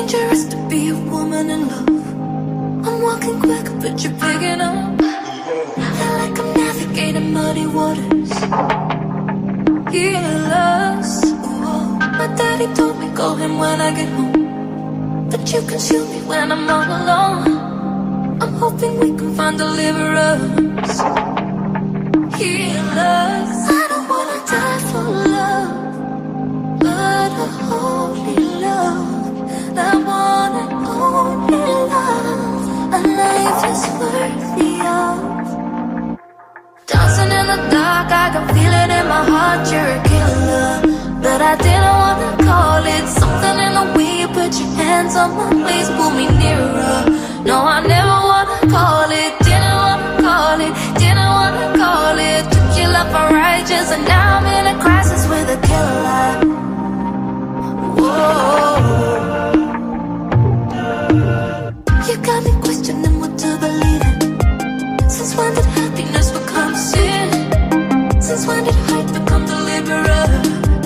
dangerous to be a woman in love. I'm walking quick, but you're picking up. Feel like I'm navigating muddy waters. Heal us. Ooh. My daddy told me call him when I get home, but you can shoot me when I'm all alone. I'm hoping we can find deliverance. Heal us. I don't wanna die for love, but a holy love, that one and only love a life is worthy of. Dancing in the dark, I can feel it in my heart. You're a killer, but I didn't wanna call it. Something in the way you put your hands on my waist, pull me nearer. No, I never wanna call it. Didn't wanna call it. Didn't wanna call it. Took your love for righteous, and now I'm in a crisis with a killer. Whoa. You got me questioning what to believe in. Since when did happiness become sin? Since when did hate become deliberate?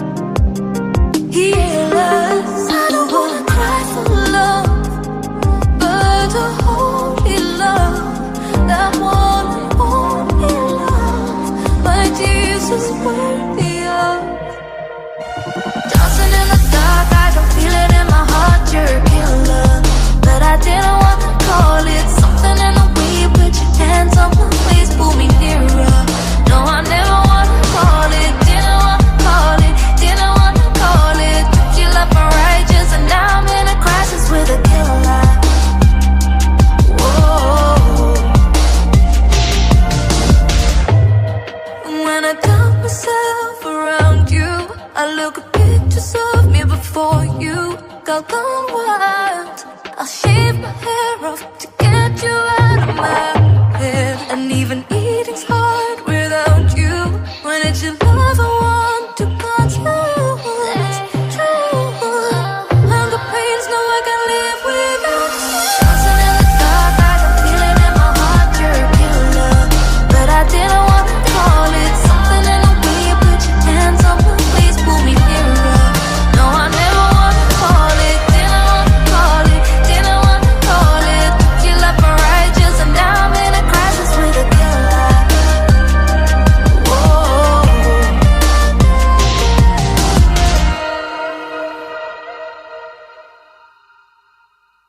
Heal us. I don't wanna cry for love, but a holy love, that one and only love my Jesus worthy of. Dancing in the dark, I can feel it in my heart. You're a killer, but I didn't wanna call it. Something in the way you put your hands on my waist, pull me nearer. No, I never wanna call it. Didn't wanna call it. Didn't wanna call it. Took your love for righteous, and now I'm in a crisis with a killer. Whoa. When I doubt myself around you, I look at pictures of me before you. Got gone wild. I'll shave my hair off to get you out of my